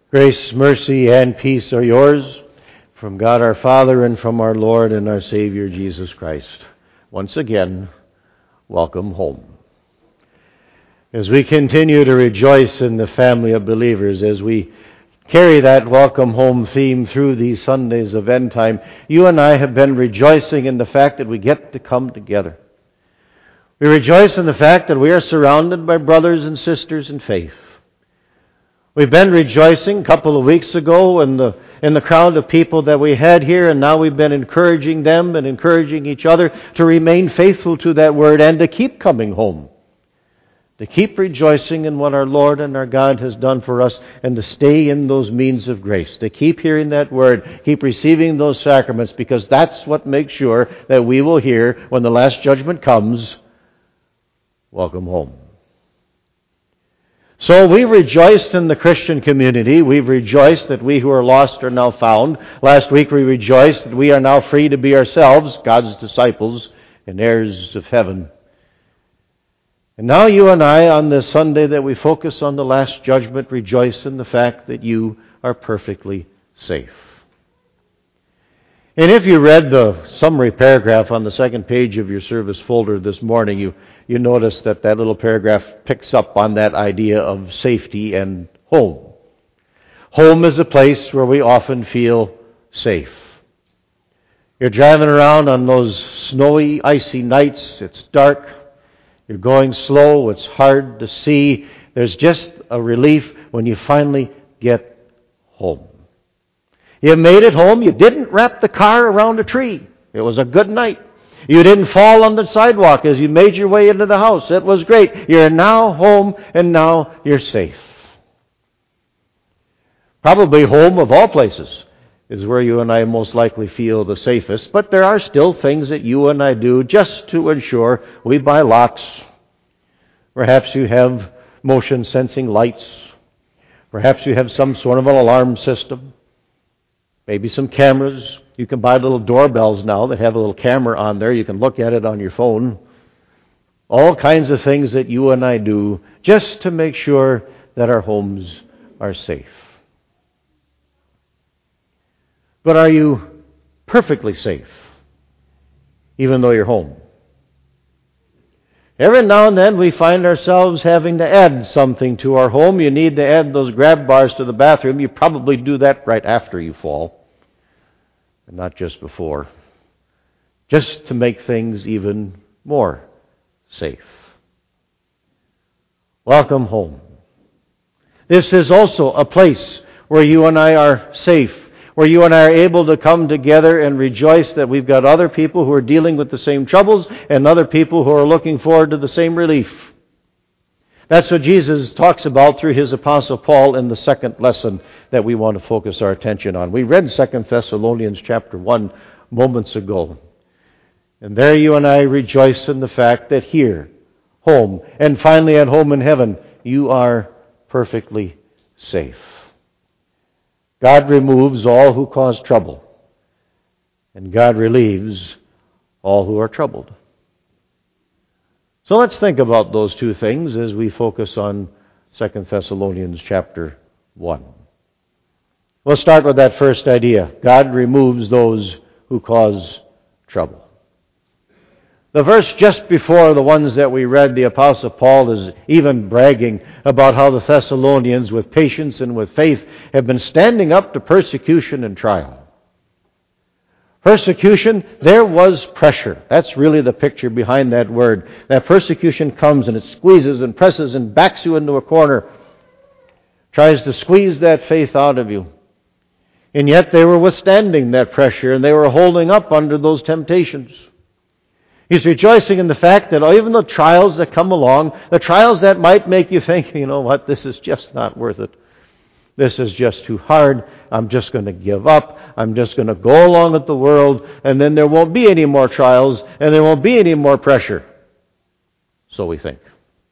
Grace, mercy, and peace are yours from God our Father and from our Lord and our Savior Jesus Christ. Once again, welcome home. As we continue to rejoice in the family of believers, as we carry that welcome home theme through these Sundays of end time, you and I have been rejoicing in the fact that we get to come together. We rejoice in the fact that we are surrounded by brothers and sisters in faith. We've been rejoicing a couple of weeks ago in the crowd of people that we had here, and now we've been encouraging them and encouraging each other to remain faithful to that word and to keep coming home. To keep rejoicing in what our Lord and our God has done for us and to stay in those means of grace. To keep hearing that word, keep receiving those sacraments, because that's what makes sure that we will hear when the last judgment comes, welcome home. So we rejoiced in the Christian community. We've rejoiced that we who are lost are now found. Last week we rejoiced that we are now free to be ourselves, God's disciples and heirs of heaven. And now you and I, on this Sunday that we focus on the last judgment, rejoice in the fact that you are perfectly safe. And if you read the summary paragraph on the second page of your service folder this morning, you notice that little paragraph picks up on that idea of safety and home. Home is a place where we often feel safe. You're driving around on those snowy, icy nights. It's dark. You're going slow. It's hard to see. There's just a relief when you finally get home. You made it home. You didn't wrap the car around a tree. It was a good night. You didn't fall on the sidewalk as you made your way into the house. It was great. You're now home, and now you're safe. Probably home, of all places, is where you and I most likely feel the safest. But there are still things that you and I do just to ensure. We buy locks. Perhaps you have motion-sensing lights. Perhaps you have some sort of an alarm system. Maybe some cameras. You can buy little doorbells now that have a little camera on there. You can look at it on your phone. All kinds of things that you and I do just to make sure that our homes are safe. But are you perfectly safe, even though you're home? Every now and then we find ourselves having to add something to our home. You need to add those grab bars to the bathroom. You probably do that right after you fall. And not just before, just to make things even more safe. Welcome home. This is also a place where you and I are safe, where you and I are able to come together and rejoice that we've got other people who are dealing with the same troubles and other people who are looking forward to the same relief. That's what Jesus talks about through his Apostle Paul in the second lesson that we want to focus our attention on. We read 2 Thessalonians chapter 1 moments ago. And there you and I rejoice in the fact that here, home, and finally at home in heaven, you are perfectly safe. God removes all who cause trouble, and God relieves all who are troubled. So let's think about those two things as we focus on 2 Thessalonians chapter 1. We'll start with that first idea. God removes those who cause trouble. The verse just before the ones that we read, the Apostle Paul is even bragging about how the Thessalonians, with patience and with faith, have been standing up to persecution and trial. Persecution, there was pressure. That's really the picture behind that word. That persecution comes and it squeezes and presses and backs you into a corner. Tries to squeeze that faith out of you. And yet they were withstanding that pressure and they were holding up under those temptations. He's rejoicing in the fact that even the trials that come along, the trials that might make you think, you know what, this is just not worth it. This is just too hard. I'm just going to give up. I'm just going to go along with the world, and then there won't be any more trials, and there won't be any more pressure. So we think.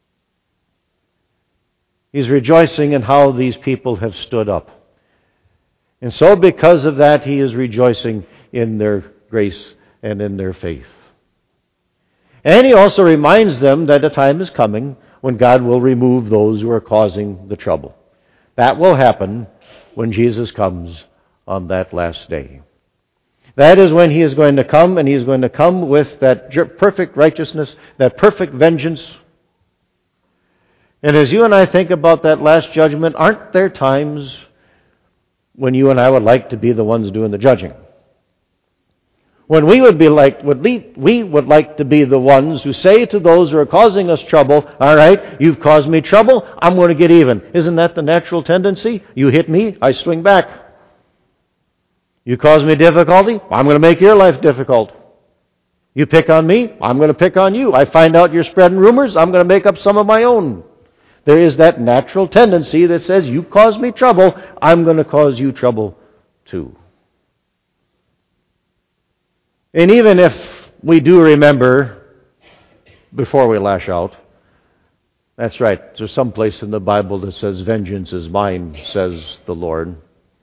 He's rejoicing in how these people have stood up. And so because of that, he is rejoicing in their grace and in their faith. And he also reminds them that a time is coming when God will remove those who are causing the trouble. That will happen when Jesus comes on that last day. That is when He is going to come, and He is going to come with that perfect righteousness, that perfect vengeance. And as you and I think about that last judgment, aren't there times when you and I would like to be the ones doing the judging? When we would like to be the ones who say to those who are causing us trouble, all right, you've caused me trouble, I'm going to get even. Isn't that the natural tendency? You hit me, I swing back. You cause me difficulty, I'm going to make your life difficult. You pick on me, I'm going to pick on you. I find out you're spreading rumors, I'm going to make up some of my own. There is that natural tendency that says, you caused me trouble, I'm going to cause you trouble too. And even if we do remember before we lash out, that's right, there's some place in the Bible that says, vengeance is mine, says the Lord.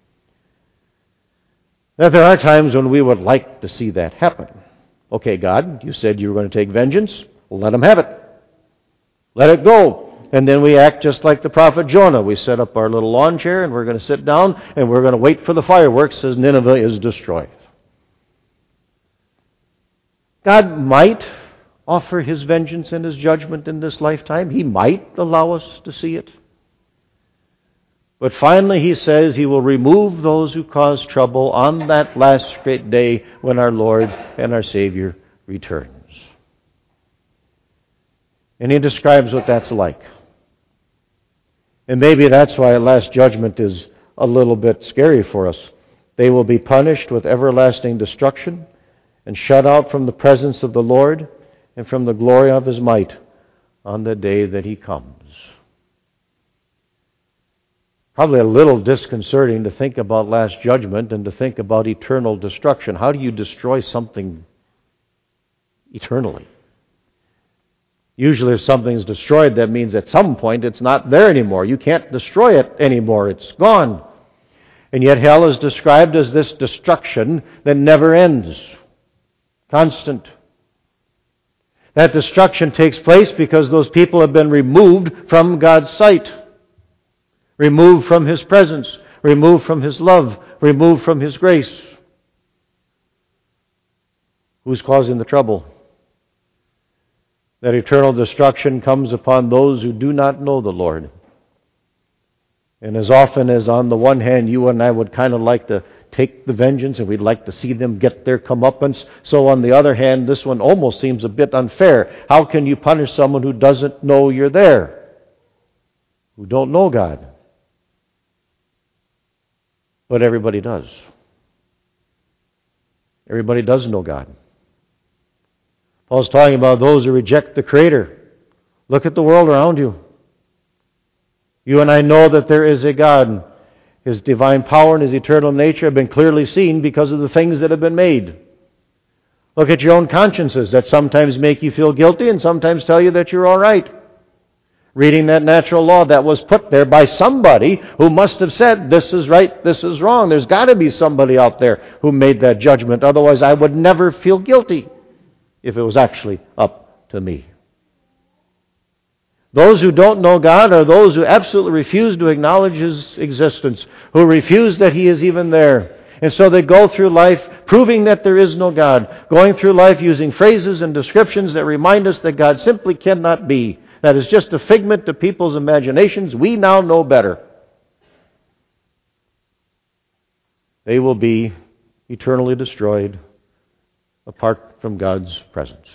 That there are times when we would like to see that happen. Okay, God, you said you were going to take vengeance. Well, let Him have it. Let it go. And then we act just like the prophet Jonah. We set up our little lawn chair and we're going to sit down and we're going to wait for the fireworks as Nineveh is destroyed. God might offer His vengeance and His judgment in this lifetime. He might allow us to see it. But finally He says He will remove those who cause trouble on that last great day when our Lord and our Savior returns. And He describes what that's like. And maybe that's why last judgment is a little bit scary for us. They will be punished with everlasting destruction and shut out from the presence of the Lord and from the glory of His might on the day that He comes. Probably a little disconcerting to think about last judgment and to think about eternal destruction. How do you destroy something eternally? Usually if something is destroyed, that means at some point it's not there anymore. You can't destroy it anymore. It's gone. And yet hell is described as this destruction that never ends. Constant. That destruction takes place because those people have been removed from God's sight. Removed from His presence. Removed from His love. Removed from His grace. Who's causing the trouble? That eternal destruction comes upon those who do not know the Lord. And as often as on the one hand you and I would kind of like to take the vengeance and we'd like to see them get their comeuppance, so on the other hand this one almost seems a bit unfair. How can you punish someone who doesn't know you're there? Who don't know God? But everybody does. Everybody does know God. Paul's talking about those who reject the Creator. Look at the world around you. You and I know that there is a God. His divine power and His eternal nature have been clearly seen because of the things that have been made. Look at your own consciences that sometimes make you feel guilty and sometimes tell you that you're all right. Reading that natural law that was put there by somebody who must have said, this is right, this is wrong. There's got to be somebody out there who made that judgment. Otherwise, I would never feel guilty if it was actually up to me. Those who don't know God are those who absolutely refuse to acknowledge His existence, who refuse that He is even there. And so they go through life proving that there is no God, going through life using phrases and descriptions that remind us that God simply cannot be. That is just a figment of people's imaginations. We now know better. They will be eternally destroyed apart from God's presence.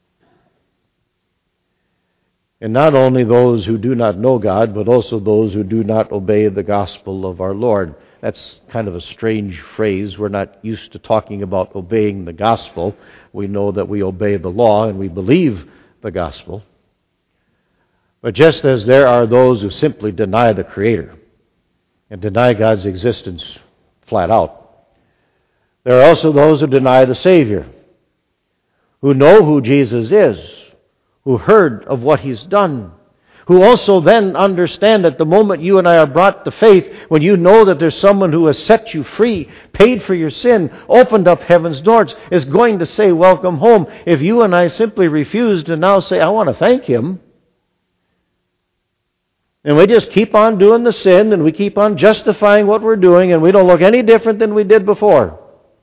And not only those who do not know God, but also those who do not obey the gospel of our Lord. That's kind of a strange phrase. We're not used to talking about obeying the gospel. We know that we obey the law and we believe the gospel. But just as there are those who simply deny the Creator and deny God's existence flat out, there are also those who deny the Savior, who know who Jesus is, who heard of what He's done, who also then understand that the moment you and I are brought to faith, when you know that there's someone who has set you free, paid for your sin, opened up heaven's doors, is going to say, welcome home. If you and I simply refuse to now say, I want to thank Him, And we just keep on doing the sin, and we keep on justifying what we're doing, and we don't look any different than we did before.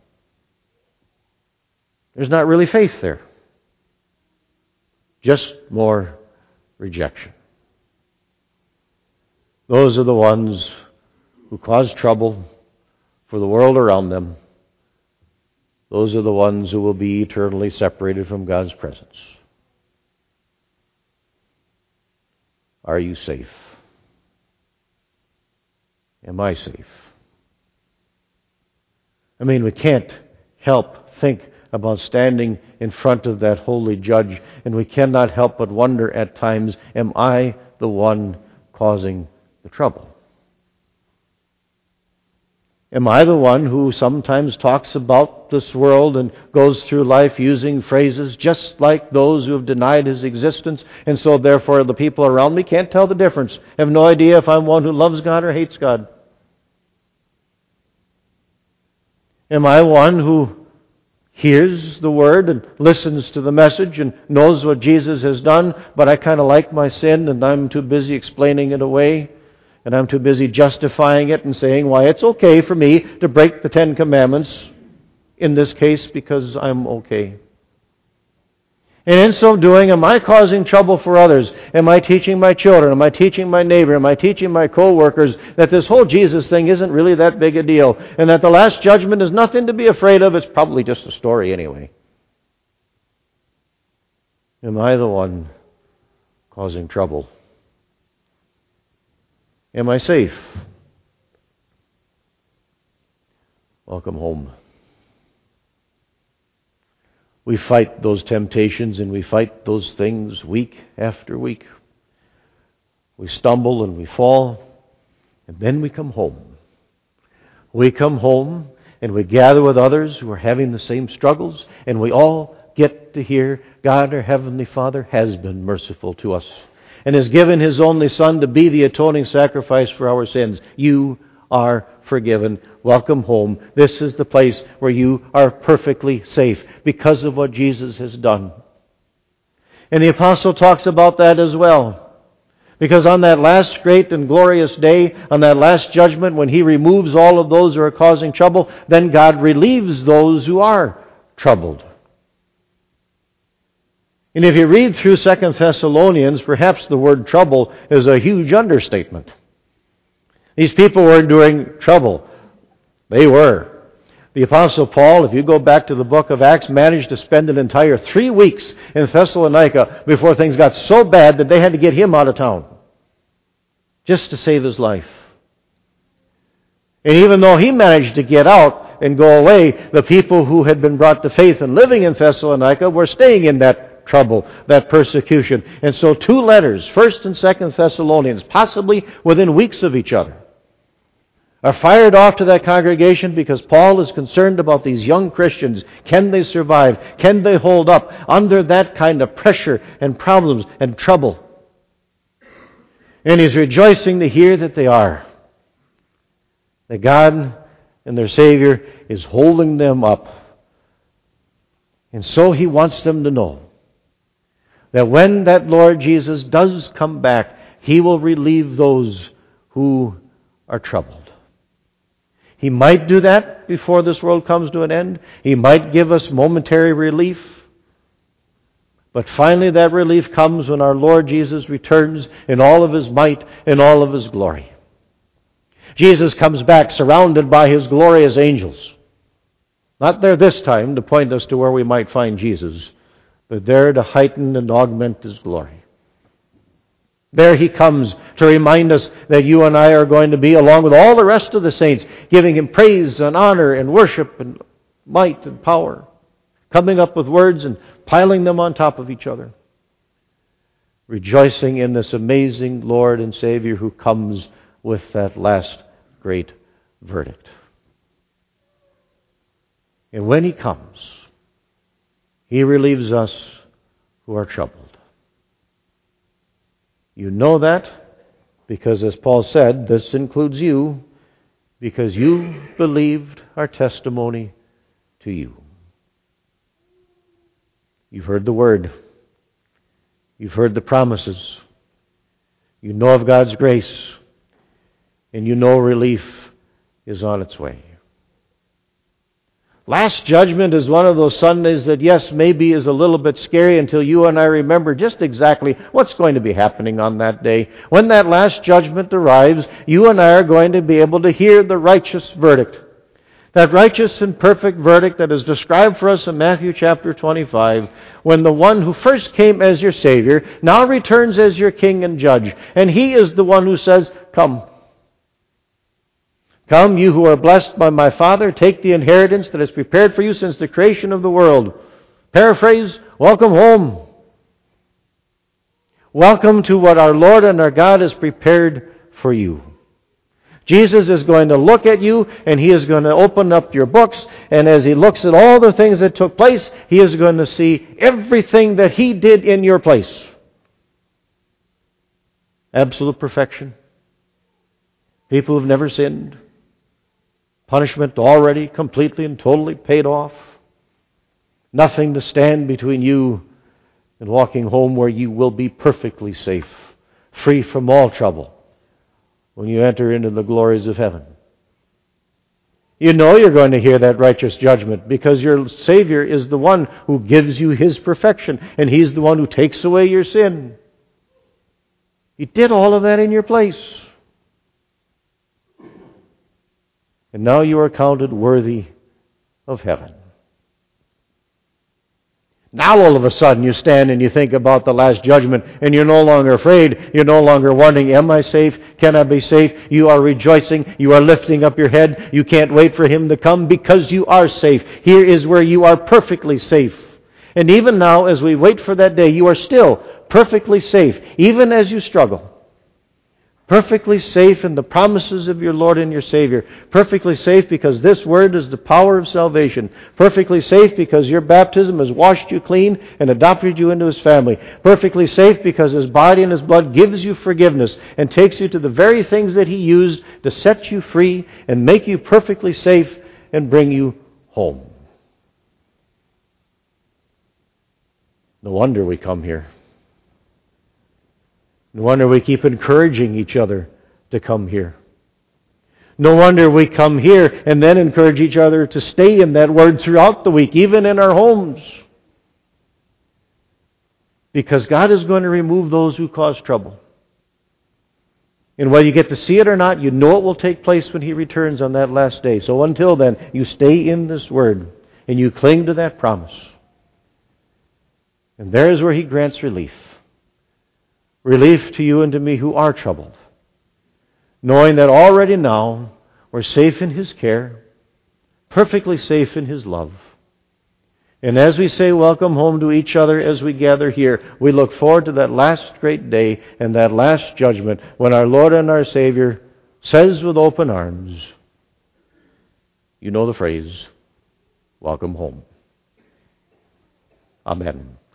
There's not really faith there. Just more rejection. Those are the ones who cause trouble for the world around them. Those are the ones who will be eternally separated from God's presence. Are you safe? Am I safe? I mean, we can't help think about standing in front of that holy judge, and we cannot help but wonder at times, am I the one causing the trouble? Am I the one who sometimes talks about this world and goes through life using phrases just like those who have denied His existence, and so therefore the people around me can't tell the difference, have no idea if I'm one who loves God or hates God? Am I one who hears the Word and listens to the message and knows what Jesus has done, but I kind of like my sin and I'm too busy explaining it away, and I'm too busy justifying it and saying why it's okay for me to break the 10 Commandments, in this case because I'm okay? And in so doing, am I causing trouble for others? Am I teaching my children? Am I teaching my neighbor? Am I teaching my co-workers that this whole Jesus thing isn't really that big a deal, and that the last judgment is nothing to be afraid of? It's probably just a story anyway. Am I the one causing trouble? Am I safe? Welcome home. We fight those temptations and we fight those things week after week. We stumble and we fall, and then we come home. We come home and we gather with others who are having the same struggles, and we all get to hear God, our Heavenly Father, has been merciful to us and has given His only Son to be the atoning sacrifice for our sins. You are forgiven. Welcome home. This is the place where you are perfectly safe because of what Jesus has done. And the apostle talks about that as well. Because on that last great and glorious day, on that last judgment, when He removes all of those who are causing trouble, then God relieves those who are troubled. And if you read through 2 Thessalonians, perhaps the word trouble is a huge understatement. These people were enduring trouble. They were. The Apostle Paul, if you go back to the book of Acts, managed to spend an entire 3 weeks in Thessalonica before things got so bad that they had to get him out of town just to save his life. And even though he managed to get out and go away, the people who had been brought to faith and living in Thessalonica were staying in that trouble, that persecution. And so 2 letters, 1st and 2nd Thessalonians, possibly within weeks of each other, are fired off to that congregation because Paul is concerned about these young Christians. Can they survive? Can they hold up under that kind of pressure and problems and trouble? And he's rejoicing to hear that they are. That God and their Savior is holding them up. And so he wants them to know that when that Lord Jesus does come back, He will relieve those who are troubled. He might do that before this world comes to an end. He might give us momentary relief. But finally that relief comes when our Lord Jesus returns in all of His might, in all of His glory. Jesus comes back surrounded by His glorious angels. Not there this time to point us to where we might find Jesus, but there to heighten and augment His glory. There He comes to remind us that you and I are going to be, along with all the rest of the saints, giving Him praise and honor and worship and might and power, coming up with words and piling them on top of each other, rejoicing in this amazing Lord and Savior who comes with that last great verdict. And when He comes, He relieves us who are troubled. You know that because, as Paul said, this includes you, because you believed our testimony to you. You've heard the word. You've heard the promises. You know of God's grace, and you know relief is on its way. Last Judgment is one of those Sundays that, yes, maybe is a little bit scary until you and I remember just exactly what's going to be happening on that day. When that Last Judgment arrives, you and I are going to be able to hear the righteous verdict. That righteous and perfect verdict that is described for us in Matthew chapter 25, when the one who first came as your Savior now returns as your King and Judge. And He is the one who says, "Come. Come, you who are blessed by my Father, take the inheritance that is prepared for you since the creation of the world." Paraphrase, welcome home. Welcome to what our Lord and our God has prepared for you. Jesus is going to look at you, and He is going to open up your books, and as He looks at all the things that took place, He is going to see everything that He did in your place. Absolute perfection. People who've never sinned. Punishment already completely and totally paid off. Nothing to stand between you and walking home where you will be perfectly safe, free from all trouble when you enter into the glories of heaven. You know you're going to hear that righteous judgment because your Savior is the one who gives you His perfection, and He's the one who takes away your sin. He did all of that in your place. And now you are counted worthy of heaven. Now all of a sudden you stand and you think about the Last Judgment, and you're no longer afraid. You're no longer wondering, am I safe? Can I be safe? You are rejoicing. You are lifting up your head. You can't wait for Him to come because you are safe. Here is where you are perfectly safe. And even now, as we wait for that day, you are still perfectly safe, even as you struggle. Perfectly safe in the promises of your Lord and your Savior. Perfectly safe because this Word is the power of salvation. Perfectly safe because your baptism has washed you clean and adopted you into His family. Perfectly safe because His body and His blood gives you forgiveness and takes you to the very things that He used to set you free and make you perfectly safe and bring you home. No wonder we come here. No wonder we keep encouraging each other to come here. No wonder we come here and then encourage each other to stay in that Word throughout the week, even in our homes. Because God is going to remove those who cause trouble. And whether you get to see it or not, you know it will take place when He returns on that last day. So until then, you stay in this Word and you cling to that promise. And there is where He grants relief. Relief to you and to me who are troubled, knowing that already now we're safe in His care, perfectly safe in His love. And as we say welcome home to each other as we gather here, we look forward to that last great day and that last judgment when our Lord and our Savior says with open arms, you know the phrase, welcome home. Amen.